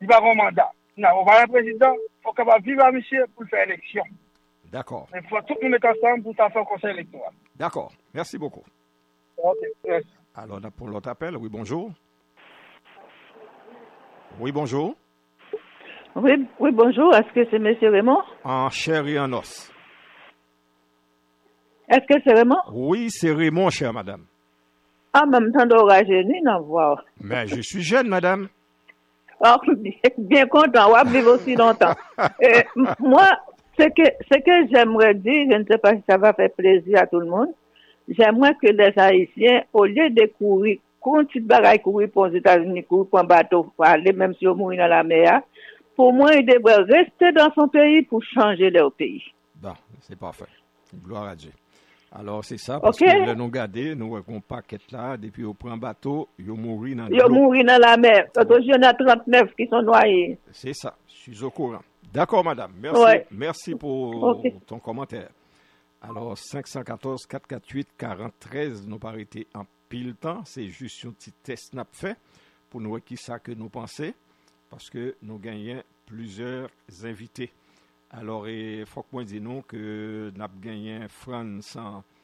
il va avoir un mandat. Non, on va un président, il faut qu'on va vivre à monsieur pour faire élection. D'accord. Il faut tous nous mettre ensemble pour faire un conseil électoral. D'accord. Merci beaucoup. Ok, merci. Alors, on a pour l'autre appel. Oui, bonjour. Oui, bonjour. Oui, bonjour. Est-ce que c'est M. Raymond? En chair et en os. Est-ce que c'est Raymond? Oui, c'est Raymond, chère madame. En même temps d'orage, ni n'en voir. Mais je suis jeune, madame. Oh, bien content, on va vivre aussi longtemps. Moi, ce que j'aimerais dire, je ne sais pas si ça va faire plaisir à tout le monde, j'aimerais que les Haïtiens, au lieu de courir, continuent de courir pour les États-Unis, courir pour un bateau, pour aller même si on mourit dans la mer, pour moi, ils devraient rester dans son pays pour changer leur pays. Bon, c'est parfait. Gloire à Dieu. Alors, c'est ça, parce que nous regardons, nous avons un paquet là, depuis au prend bateau, ils mourent dans l'eau. Ils mourent dans la mer. Il y en a 39 qui sont noyés. C'est ça, je suis au courant. D'accord, madame. Merci, ouais. Merci pour ton commentaire. Alors, 514-448-43, nous pas été en pile temps. C'est juste un petit test n'a fait pour nous voir qui ça que nous pensons, parce que nous gagnons plusieurs invités. Alors, il faut que moi dise nous que nous avons gagné France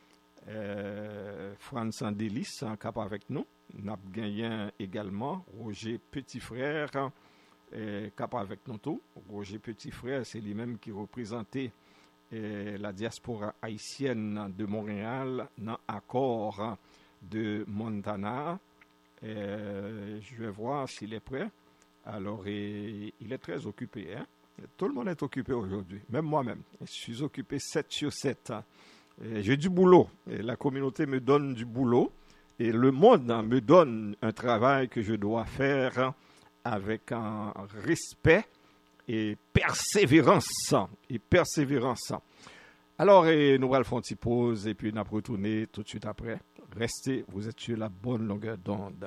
en délice en cap avec nous. Nous avons gagné également Roger Petit-Frère cap avec nous tout. Roger Petit-Frère, c'est lui-même qui représentait la diaspora haïtienne de Montréal dans l'accord de Montana. Je vais voir s'il est prêt. Alors, il est très occupé, hein? Tout le monde est occupé aujourd'hui, même moi-même. Je suis occupé 7 sur 7. J'ai du boulot. Et la communauté me donne du boulot. Et le monde me donne un travail que je dois faire avec un respect et persévérance. Alors, nous allons faire une petite pause et puis nous allons retourner tout de suite après. Restez, vous êtes sur la bonne longueur d'onde.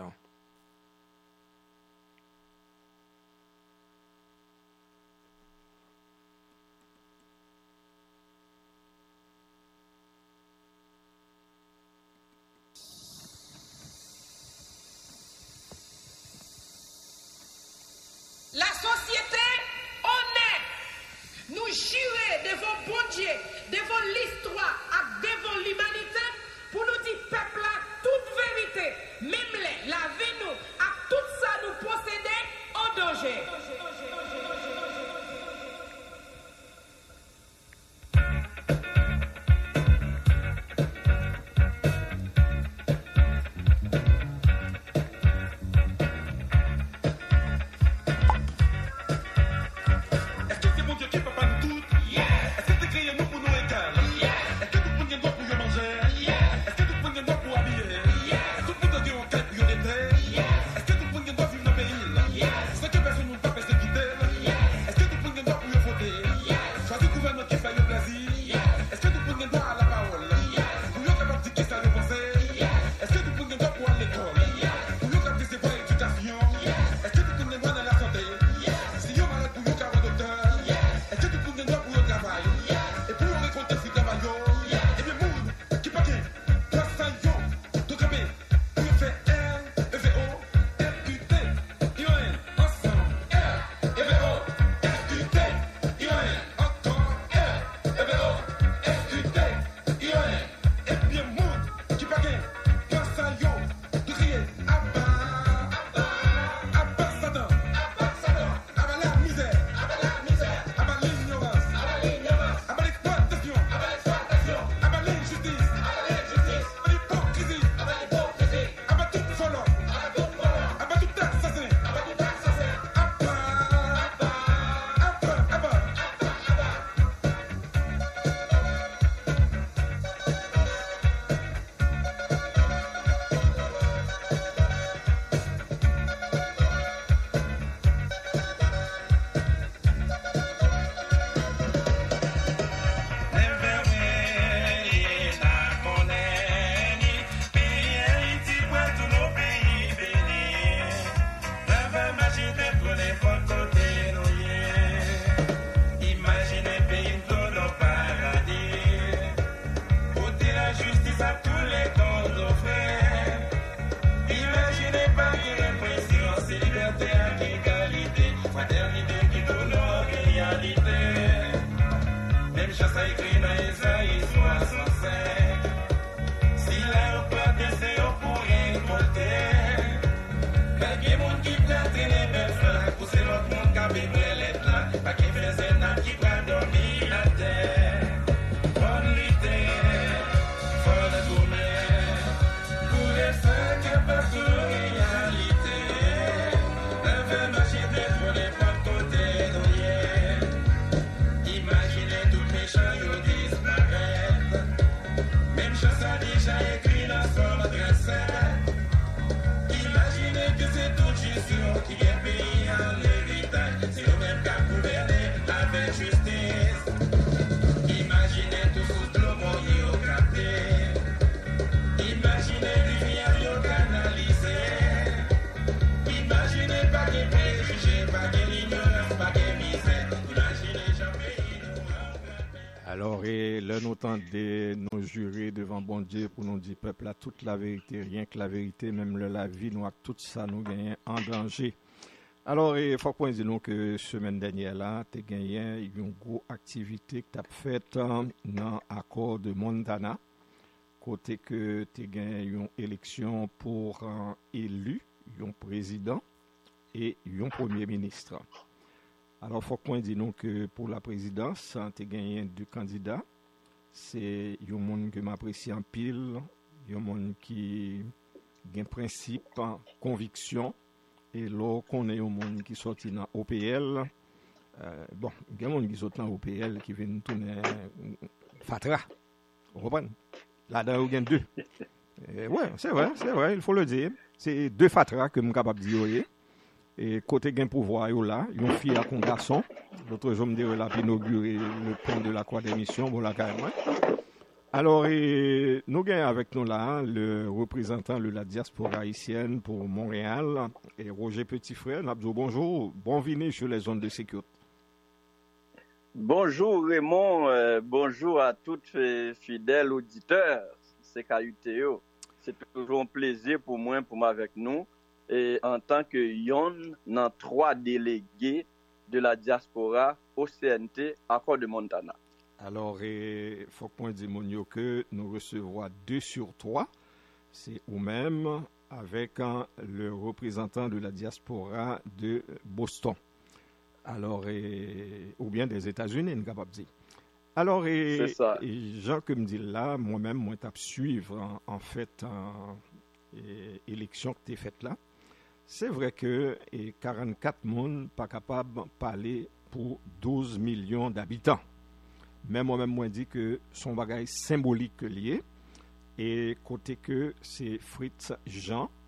La société honnête, nous jurer devant bon Dieu, devant l'histoire et devant l'humanité, pour nous dire peuple là toute vérité, même la vie nous, à tout ça nous posséder en danger. Est-ce que tout le monde doit vivre dans le pays? Alors, et là, nous tendez nous jurer devant bon Dieu pour nous dire, peuple, là, toute la vérité, rien que la vérité, même la vie, nous, tout ça, nous gagnons en danger. Alors, il faut qu'on dise que semaine dernière, là, tu as gagné une grosse activité que tu as faite dans l'accord de Montana, côté que tu as gagné une élection pour élu, un président et un premier ministre. Alors, il faut qu'on dise que pour la présidence, tu as gagné 2 candidats. C'est un monde que m'apprécie en pile, un monde qui a un principe, conviction. Et là, qu'on est un monde qui sorti dans OPL, bon, il y a un monde qui sort dans OPL qui vient tourner Fatra. Vous comprenez? Là-dedans, il y a 2. Oui, c'est vrai, il faut le dire. C'est 2 Fatra que je suis capable de dire. Et côté gain pouvoir, là, ils ont fille à un garçon. L'autre jour, me dit, là, inauguré le pont de la croix d'émission, bon, là, carrément. Alors, nous avons avec nous là le représentant de la diaspora haïtienne pour Montréal, et Roger Petitfrère. Nabzo, bonjour, bienvenue sur les zones de sécurité. Bonjour Raymond, bonjour à tous les fidèles auditeurs, c'est KUTO. C'est toujours un plaisir pour moi, pour avec nous, et en tant que yon dans 3 délégués de la diaspora au CNT, accord de Montana. Alors, il faut qu'on dise que nous recevrons 2 sur 3. C'est vous-même avec le représentant de la diaspora de Boston. Alors, ou bien des États-Unis, nous capable de dire. Alors, c'est ça. Jean que me dit là, moi-même, moi, je suivre en fait l'élection que tu as faite là. C'est vrai que 44 personnes pas capables de parler pour 12 millions d'habitants. Mais moi-même, moi, dit que son bagage symbolique lié. Et côté que c'est Fritz Jean,